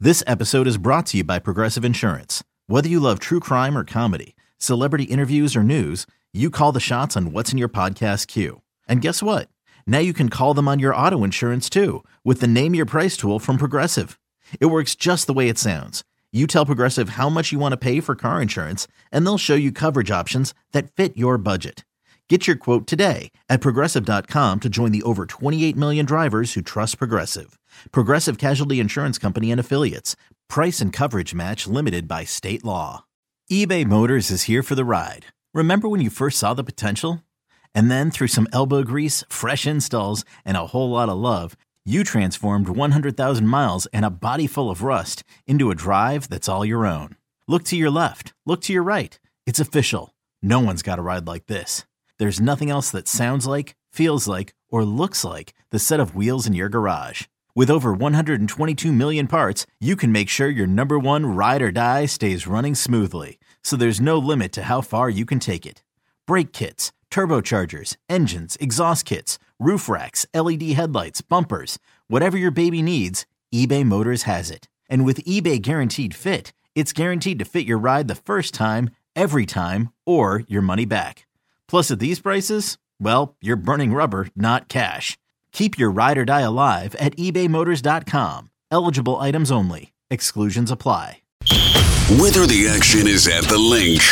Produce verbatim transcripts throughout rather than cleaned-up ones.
This episode is brought to you by Progressive Insurance. Whether you love true crime or comedy, celebrity interviews or news, you call the shots on what's in your podcast queue. And guess what? Now you can call them on your auto insurance too with the Name Your Price tool from Progressive. It works just the way it sounds. You tell Progressive how much you want to pay for car insurance, and they'll show you coverage options that fit your budget. Get your quote today at Progressive dot com to join the over twenty-eight million drivers who trust Progressive. Progressive Casualty Insurance Company and Affiliates. Price and coverage match limited by state law. eBay Motors is here for the ride. Remember when you first saw the potential? And then through some elbow grease, fresh installs, and a whole lot of love, you transformed one hundred thousand miles and a body full of rust into a drive that's all your own. Look to your left. Look to your right. It's official. No one's got a ride like this. There's nothing else that sounds like, feels like, or looks like the set of wheels in your garage. With over one hundred twenty-two million parts, you can make sure your number one ride or die stays running smoothly. So there's no limit to how far you can take it. Brake kits, turbochargers, engines, exhaust kits, roof racks, L E D headlights, bumpers, whatever your baby needs, eBay Motors has it. And with eBay Guaranteed Fit, it's guaranteed to fit your ride the first time, every time, or your money back. Plus, at these prices, well, you're burning rubber, not cash. Keep your ride or die alive at ebay motors dot com. Eligible items only. Exclusions apply. Whether the action is at the link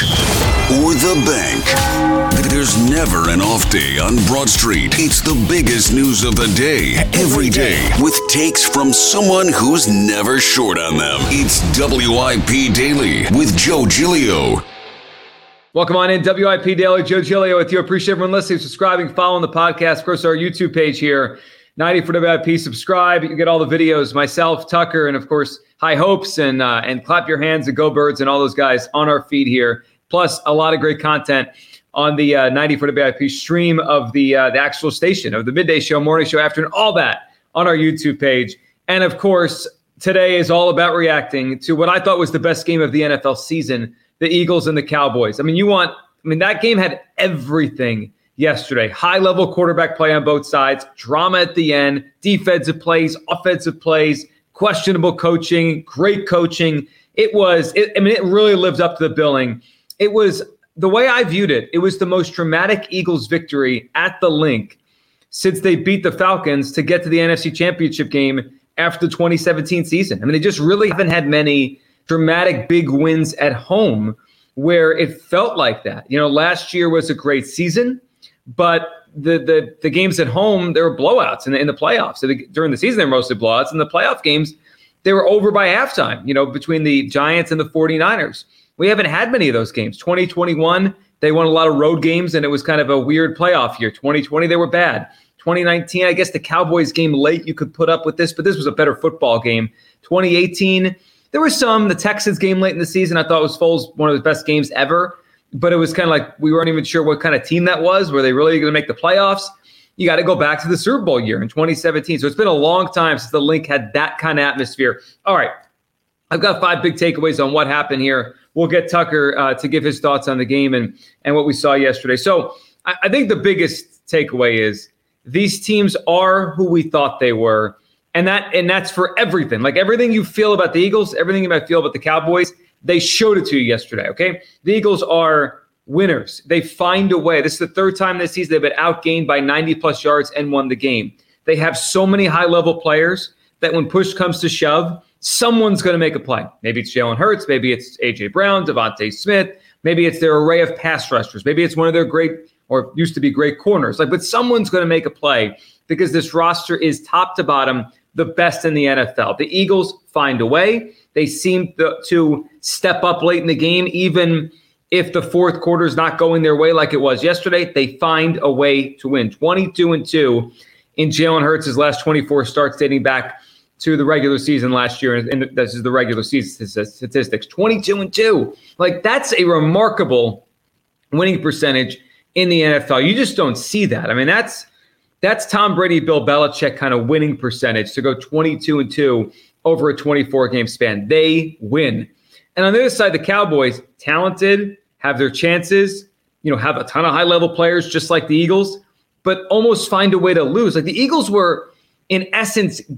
or the bank, there's never an off day on Broad Street. It's the biggest news of the day, every day, with takes from someone who's never short on them. It's W I P Daily with Joe Giglio. Welcome on in, W I P Daily, Joe Giglio with you. Appreciate everyone listening, subscribing, following the podcast. Of course, our YouTube page here, ninety for W I P. Subscribe. You can get all the videos, myself, Tucker, and of course, High Hopes and uh, and Clap Your Hands and Go Birds and all those guys on our feed here. Plus, a lot of great content on the uh, ninety for W I P stream of the uh, the actual station, of the midday show, morning show, afternoon, all that on our YouTube page. And of course, today is all about reacting to what I thought was the best game of the N F L season, the Eagles and the Cowboys. I mean, you want, I mean, that game had everything yesterday. High-level quarterback play on both sides, drama at the end, defensive plays, offensive plays, questionable coaching, great coaching. It was, it, I mean, it really lived up to the billing. It was, the way I viewed it, it was the most dramatic Eagles victory at the Link since they beat the Falcons to get to the N F C Championship game after the twenty seventeen season. I mean, they just really haven't had many dramatic big wins at home where it felt like that. You know, last year was a great season, but the the the games at home, there were blowouts in the, in the playoffs. So the, during the season, they were mostly blowouts. In the playoff games, they were over by halftime, you know, between the Giants and the 49ers. We haven't had many of those games. twenty twenty-one, they won a lot of road games, and it was kind of a weird playoff year. twenty twenty, they were bad. twenty nineteen, I guess the Cowboys game late you could put up with this, but this was a better football game. twenty eighteen, there was some, the Texans game late in the season, I thought was Foles' one of his best games ever, but it was kind of like we weren't even sure what kind of team that was. Were they really going to make the playoffs? You got to go back to the Super Bowl year in twenty seventeen. So it's been a long time since the Link had that kind of atmosphere. All right, I've got five big takeaways on what happened here. We'll get Tucker uh, to give his thoughts on the game and, and what we saw yesterday. So I, I think the biggest takeaway is these teams are who we thought they were. And that and that's for everything. Like everything you feel about the Eagles, everything you might feel about the Cowboys, they showed it to you yesterday, okay? The Eagles are winners. They find a way. This is the third time this season they've been outgained by ninety-plus yards and won the game. They have so many high-level players that when push comes to shove, someone's going to make a play. Maybe it's Jalen Hurts. Maybe it's A J. Brown, Devontae Smith. Maybe it's their array of pass rushers. Maybe it's one of their great or used to be great corners. Like, but someone's going to make a play because this roster is top to bottom the best in the N F L. The Eagles find a way. They seem to, to step up late in the game, even if the fourth quarter is not going their way like it was yesterday. They find a way to win. twenty-two and two in Jalen Hurts' last twenty-four starts dating back to the regular season last year. And this is the regular season statistics. twenty-two and two. Like, that's a remarkable winning percentage in the N F L. You just don't see that. I mean, that's That's Tom Brady, Bill Belichick kind of winning percentage to go twenty-two and two over a twenty-four game span. They win. And on the other side, the Cowboys, talented, have their chances, you know, have a ton of high level players just like the Eagles, but almost find a way to lose. Like the Eagles were in essence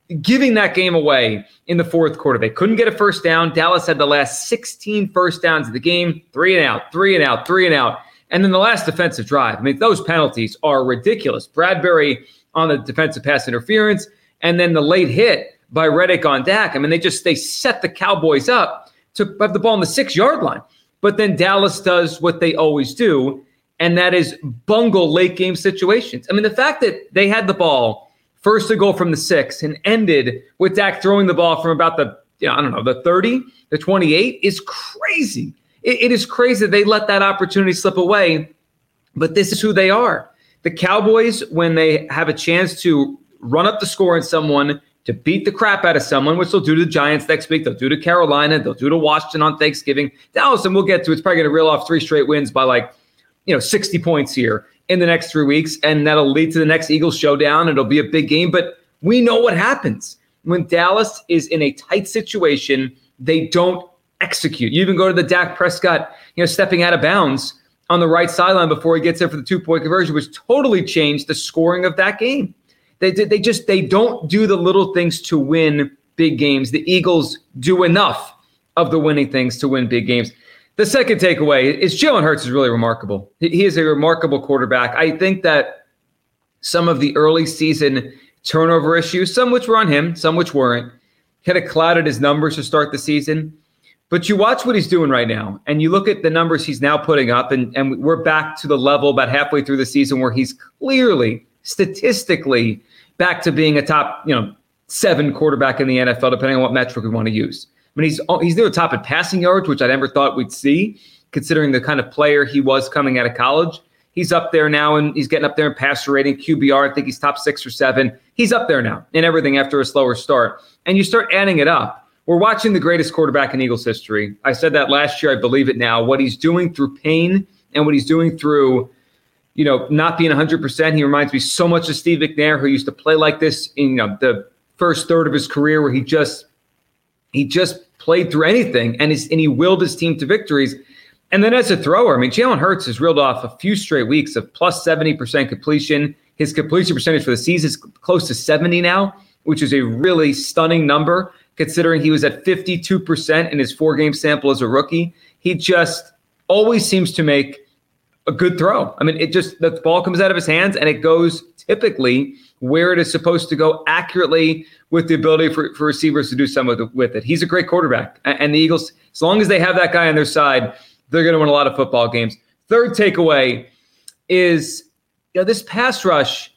giving that game away in the fourth quarter. They couldn't get a first down. Dallas had the last sixteen first downs of the game, three and out, three and out, three and out. And then the last defensive drive. I mean, those penalties are ridiculous. Bradbury on the defensive pass interference, and then the late hit by Reddick on Dak. I mean, they just, they set the Cowboys up to have the ball on the six-yard line. But then Dallas does what they always do, and that is bungle late-game situations. I mean, the fact that they had the ball first to goal from the six and ended with Dak throwing the ball from about the, you know, I don't know, the thirty, the twenty-eight is crazy. It, it is crazy that they let that opportunity slip away, but this is who they are. The Cowboys, when they have a chance to run up the score on someone, to beat the crap out of someone, which they'll do to the Giants next week, they'll do to Carolina, they'll do to Washington on Thanksgiving. Dallas, and we'll get to, it's probably going to reel off three straight wins by like, you know, sixty points here in the next three weeks, and that'll lead to the next Eagles showdown. It'll be a big game, but we know what happens. When Dallas is in a tight situation, they don't execute. You even go to the Dak Prescott, you know, stepping out of bounds on the right sideline before he gets there for the two-point conversion, which totally changed the scoring of that game. They they just they don't do the little things to win big games. The Eagles do enough of the winning things to win big games. The second takeaway is Jalen Hurts is really remarkable. He is a remarkable quarterback. I think that some of the early season turnover issues, some which were on him, some which weren't, kind of clouded his numbers to start the season. But you watch what he's doing right now, and you look at the numbers he's now putting up, and, and we're back to the level about halfway through the season where he's clearly, statistically, back to being a top, you know, seven quarterback in the N F L, depending on what metric we want to use. I mean, he's he's near the top in passing yards, which I never thought we'd see, considering the kind of player he was coming out of college. He's up there now, and he's getting up there in passer rating, Q B R. I think he's top six or seven. He's up there now in everything after a slower start. And you start adding it up. We're watching the greatest quarterback in Eagles history. I said that last year. I believe it now. What he's doing through pain and what he's doing through, you know, not being one hundred percent. He reminds me so much of Steve McNair, who used to play like this in, you know, the first third of his career, where he just he just played through anything and his, and he willed his team to victories. And then as a thrower, I mean, Jalen Hurts has reeled off a few straight weeks of plus seventy percent completion. His completion percentage for the season is close to seventy now, which is a really stunning number, considering he was at fifty-two percent in his four-game sample as a rookie. He just always seems to make a good throw. I mean, it just, the ball comes out of his hands and it goes typically where it is supposed to go accurately, with the ability for, for receivers to do something with it. He's a great quarterback. And the Eagles, as long as they have that guy on their side, they're going to win a lot of football games. Third takeaway is, you know, this pass rush,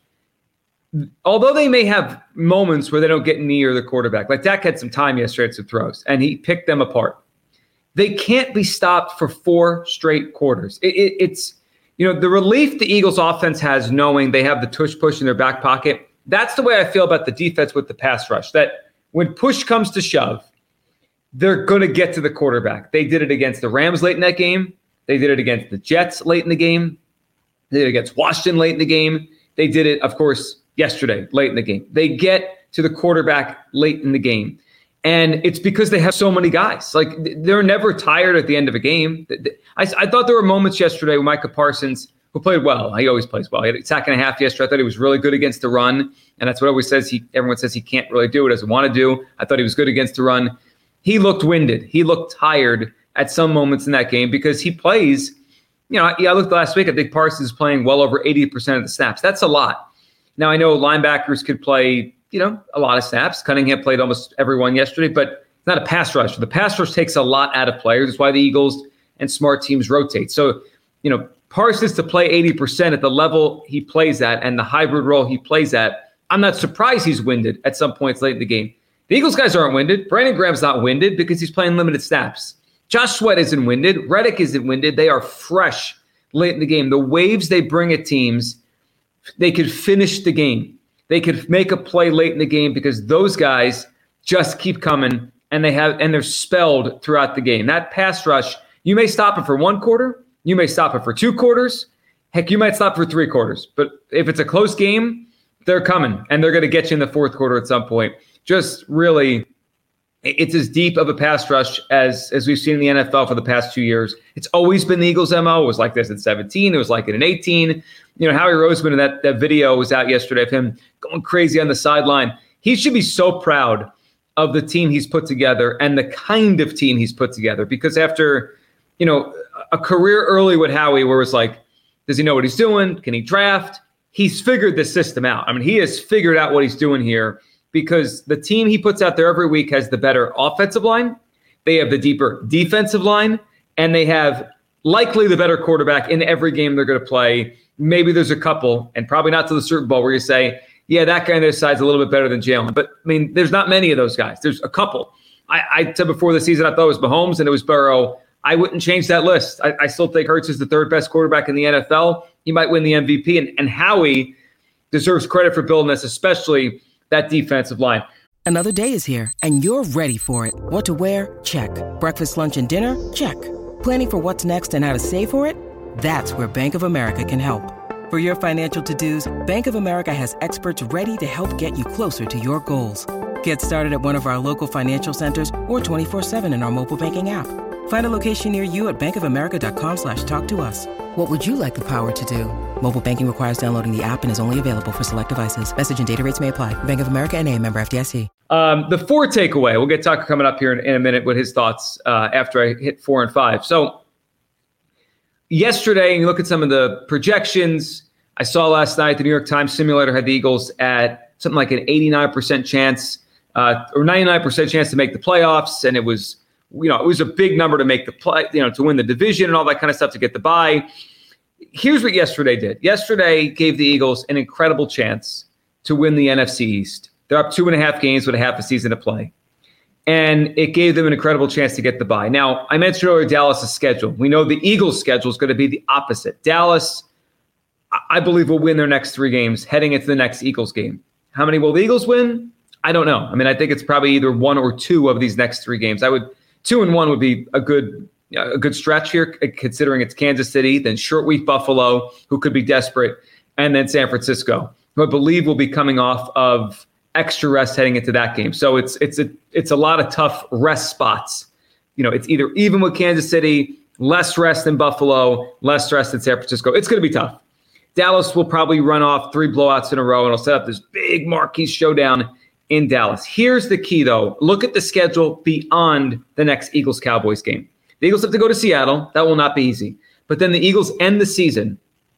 although they may have moments where they don't get near the quarterback, like Dak had some time yesterday at some throws, and he picked them apart. They can't be stopped for four straight quarters. It, it, it's, you know, the relief the Eagles offense has knowing they have the tush push in their back pocket. That's the way I feel about the defense with the pass rush, that when push comes to shove, they're going to get to the quarterback. They did it against the Rams late in that game. They did it against the Jets late in the game. They did it against Washington late in the game. They did it, of course, yesterday late in the game. They get to the quarterback late in the game. And it's because they have so many guys. Like, they're never tired at the end of a game. I, I thought there were moments yesterday with Micah Parsons, who played well. He always plays well. He had a sack and a half yesterday. I thought he was really good against the run. And that's what always says he, everyone says he can't really do, doesn't want to do. I thought he was good against the run. He looked winded. He looked tired at some moments in that game because he plays, you know, I, I looked last week, I think Parsons is playing well over eighty percent of the snaps. That's a lot. Now, I know linebackers could play, you know, a lot of snaps. Cunningham played almost everyone yesterday, but it's not a pass rush. The pass rush takes a lot out of players. That's why the Eagles and smart teams rotate. So, you know, Parsons to play eighty percent at the level he plays at and the hybrid role he plays at, I'm not surprised he's winded at some points late in the game. The Eagles guys aren't winded. Brandon Graham's not winded because he's playing limited snaps. Josh Sweat isn't winded. Reddick isn't winded. They are fresh late in the game. The waves they bring at teams, they could finish the game. They could make a play late in the game because those guys just keep coming and they have and they're spelled throughout the game. That pass rush, you may stop it for one quarter, you may stop it for two quarters, heck, you might stop for three quarters. But if it's a close game, they're coming and they're going to get you in the fourth quarter at some point. Just really, it's as deep of a pass rush as as we've seen in the N F L for the past two years. It's always been the Eagles' M O. It was like this in seventeen. It was like it in eighteen. You know, Howie Roseman, in that, that video was out yesterday of him going crazy on the sideline. He should be so proud of the team he's put together and the kind of team he's put together, because after, you know, a career early with Howie where it's like, does he know what he's doing? Can he draft? He's figured the system out. I mean, he has figured out what he's doing here, because the team he puts out there every week has the better offensive line. They have the deeper defensive line, and they have likely the better quarterback in every game they're going to play. Maybe there's a couple, and probably not to the Super Bowl, where you say, yeah, that guy on their side's a little bit better than Jalen. But, I mean, there's not many of those guys. There's a couple. I, I said before the season I thought it was Mahomes and it was Burrow. I wouldn't change that list. I, I still think Hurts is the third best quarterback in the N F L. He might win the M V P, and, and Howie deserves credit for building this, especially that defensive line. Another day is here, and you're ready for it. What to wear? Check. Breakfast, lunch, and dinner? Check. Planning for what's next and how to save for it? That's where Bank of America can help. For your financial to-dos, Bank of America has experts ready to help get you closer to your goals. Get started at one of our local financial centers or twenty-four seven in our mobile banking app. Find a location near you at bankofamerica.com slash talk to us. What would you like the power to do? Mobile banking requires downloading the app and is only available for select devices. Message and data rates may apply. Bank of America N A, member F D I C. Um, the four takeaway, we'll get Tucker coming up here in, in a minute with his thoughts uh, after I hit four and five. So yesterday, and you look at some of the projections, I saw last night the New York Times simulator had the Eagles at something like an eighty-nine percent chance uh, or ninety-nine percent chance to make the playoffs. And it was, you know, it was a big number to make the play, you know, to win the division and all that kind of stuff to get the bye. Here's what yesterday did. Yesterday gave the Eagles an incredible chance to win the N F C East. They're up two and a half games with a half a season to play. And it gave them an incredible chance to get the bye. Now, I mentioned earlier Dallas' schedule. We know the Eagles' schedule is going to be the opposite. Dallas, I believe, will win their next three games heading into the next Eagles game. How many will the Eagles win? I don't know. I mean, I think it's probably either one or two of these next three games. I would two and one would be a good a good stretch here, considering it's Kansas City, then short week Buffalo, who could be desperate, and then San Francisco, who I believe will be coming off of extra rest heading into that game. So it's it's a it's a lot of tough rest spots. You know, it's either even with Kansas City, less rest than Buffalo, less rest than San Francisco. It's going to be tough. Dallas will probably run off three blowouts in a row, and it'll set up this big marquee showdown in Dallas. Here's the key, though. Look at the schedule beyond the next Eagles-Cowboys game. The Eagles have to go to Seattle. That will not be easy. But then the Eagles end the season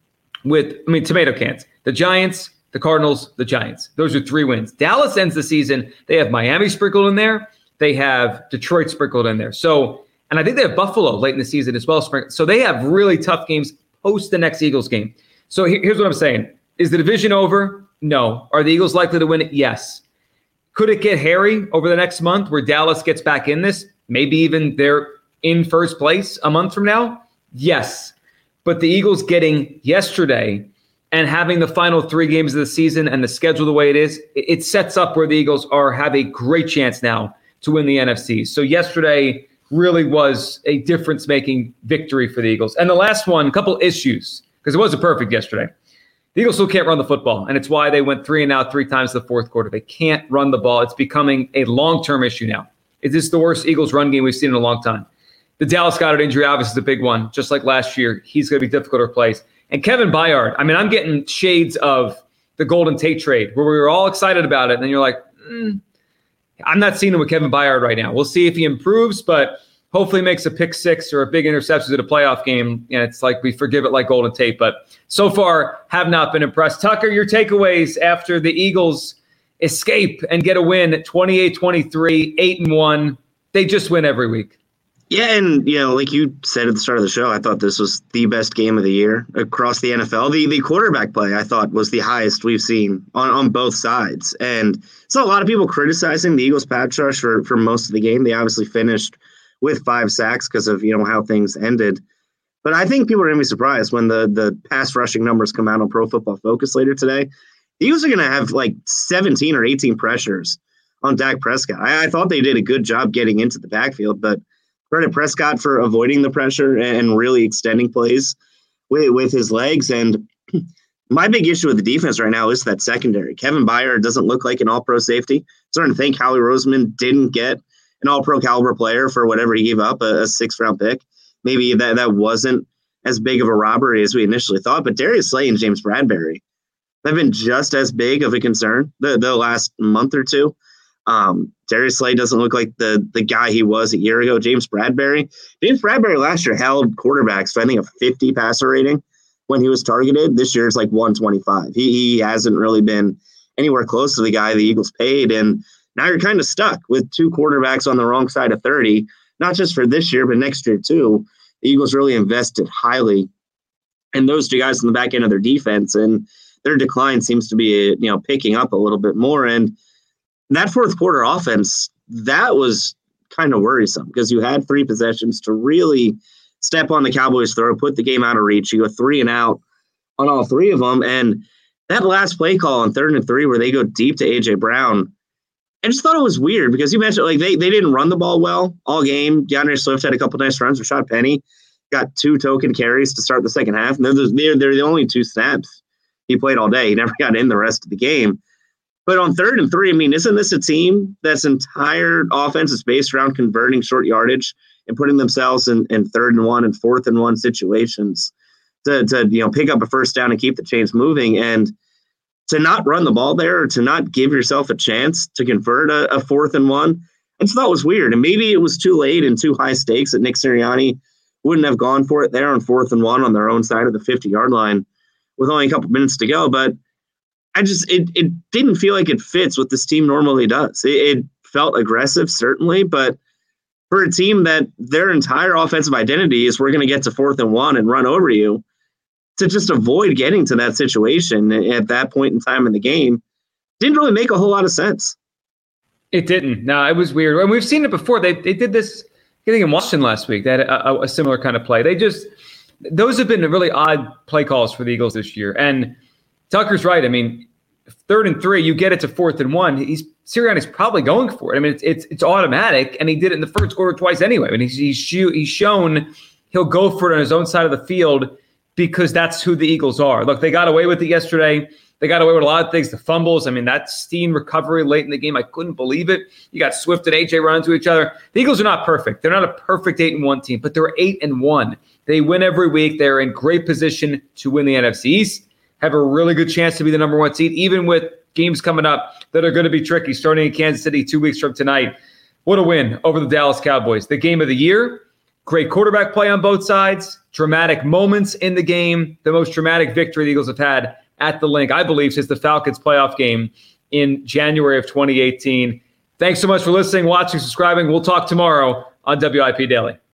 with, I mean, tomato cans. The Giants, the Cardinals, the Giants. Those are three wins. Dallas ends the season. They have Miami sprinkled in there. They have Detroit sprinkled in there. So, and I think they have Buffalo late in the season as well. So they have really tough games post the next Eagles game. So here's what I'm saying. Is the division over? No. Are the Eagles likely to win it? Yes. Could it get hairy over the next month where Dallas gets back in this? Maybe even they're in first place a month from now? Yes. But the Eagles getting yesterday and having the final three games of the season and the schedule the way it is, it sets up where the Eagles are have a great chance now to win the N F C. So yesterday really was a difference-making victory for the Eagles. And the last one, a couple issues, because it wasn't perfect yesterday. The Eagles still can't run the football, and it's why they went three and out three times in the fourth quarter. They can't run the ball. It's becoming a long-term issue now. Is this the worst Eagles run game we've seen in a long time? The Dallas Goedert injury obviously is a big one. Just like last year, he's going to be difficult to replace. And Kevin Byard, I mean, I'm getting shades of the Golden Tate trade where we were all excited about it, and then you're like, mm, I'm not seeing him with Kevin Byard right now. We'll see if he improves, but hopefully makes a pick six or a big interception at a playoff game. And it's like we forgive it like Golden Tate. But so far, have not been impressed. Tucker, your takeaways after the Eagles escape and get a win at twenty-eight twenty-three, eight and one. They just win every week. Yeah, and, you know, like you said at the start of the show, I thought this was the best game of the year across the N F L. The the quarterback play, I thought, was the highest we've seen on, on both sides. And so a lot of people criticizing the Eagles pass rush for, for most of the game. They obviously finished with five sacks because of, you know, how things ended. But I think people are going to be surprised when the the pass rushing numbers come out on Pro Football Focus later today. The Eagles are going to have like seventeen or eighteen pressures on Dak Prescott. I, I thought they did a good job getting into the backfield, but credit Prescott for avoiding the pressure and really extending plays with, with his legs. And my big issue with the defense right now is that secondary. Kevin Byard doesn't look like an all-pro safety. I'm starting to think Howie Roseman didn't get an all-pro caliber player for whatever he gave up, a, a sixth-round pick. Maybe that, that wasn't as big of a robbery as we initially thought. But Darius Slay and James Bradbury, have been just as big of a concern the, the last month or two. Um, Darius Slay doesn't look like the the guy he was a year ago. James Bradbury. James Bradbury last year held quarterbacks to, I think, a fifty passer rating when he was targeted. This year it's like one twenty-five. He, he hasn't really been anywhere close to the guy the Eagles paid. And now you're kind of stuck with two quarterbacks on the wrong side of thirty, not just for this year, but next year too. The Eagles really invested highly in those two guys on the back end of their defense, and their decline seems to be, you know, picking up a little bit more. And that fourth quarter offense, that was kind of worrisome because you had three possessions to really step on the Cowboys' throat, put the game out of reach. You go three and out on all three of them. And that last play call on third and three where they go deep to A J Brown, I just thought it was weird because you mentioned like they, they didn't run the ball well all game. DeAndre Swift had a couple nice runs. Rashad Penny got two token carries to start the second half. And they're, they're, they're the only two snaps he played all day. He never got in the rest of the game. But on third and three, I mean, isn't this a team that's entire offense is based around converting short yardage and putting themselves in, in third and one and fourth and one situations to, to, you know, pick up a first down and keep the chains moving? And to not run the ball there or to not give yourself a chance to convert a, a fourth and one, I just thought it was weird. And maybe it was too late and too high stakes that Nick Sirianni wouldn't have gone for it there on fourth and one on their own side of the fifty-yard line with only a couple minutes to go. But I just, it, it didn't feel like it fits what this team normally does. It, it felt aggressive, certainly, but for a team that their entire offensive identity is we're going to get to fourth and one and run over you, to just avoid getting to that situation at that point in time in the game didn't really make a whole lot of sense. It didn't. No, it was weird. And we've seen it before. They they did this, I think in Washington last week, they had a, a similar kind of play. They just, those have been really odd play calls for the Eagles this year. And Tucker's right. I mean, third and three, you get it to fourth and one. He's Sirianni's probably going for it. I mean, it's it's, it's automatic, and he did it in the first quarter twice anyway. I mean, he's he's, he's shown he'll go for it on his own side of the field because that's who the Eagles are. Look, they got away with it yesterday. They got away with a lot of things, the fumbles. I mean, that Steen recovery late in the game, I couldn't believe it. You got Swift and A J running to each other. The Eagles are not perfect. They're not a perfect eight and one team, but they're eight and one. They win every week. They're in great position to win the N F C East, have a really good chance to be the number one seed, even with games coming up that are going to be tricky, starting in Kansas City two weeks from tonight. What a win over the Dallas Cowboys. The game of the year, great quarterback play on both sides, dramatic moments in the game, the most dramatic victory the Eagles have had at the Link, I believe, since the Falcons playoff game in January of twenty eighteen. Thanks so much for listening, watching, subscribing. We'll talk tomorrow on W I P Daily.